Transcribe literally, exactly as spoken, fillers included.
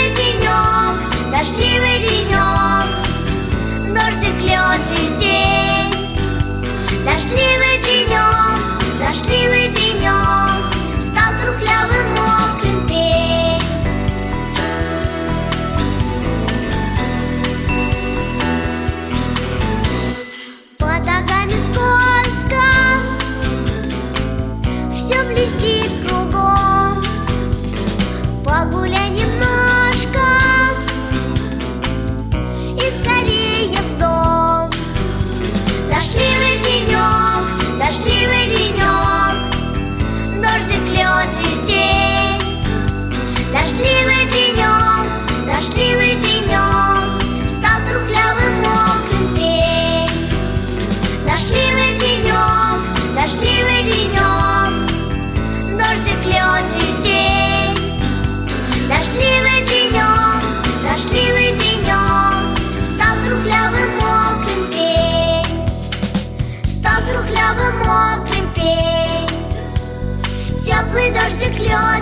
Дождливый денек, дождливый денек, дождик льет весь день. Дождливый денек, дождливый денек, стал трухлявым мокрым пень. Под ногами скользко, все блестит кругом. Погуляй немножко и скорее в дом. Дождливый денек, дождливый денек, дождик льет весь день. Дождливый денек, дождливый денек, стал трухлявым мокрым пень. Дождливый денек, дождливый денек, дождик льет весь день. Дождливый денек, дождливый денек, стал трухлявым мокрым пень. Стал трухлявым мокрым пень. Теплый дождик льет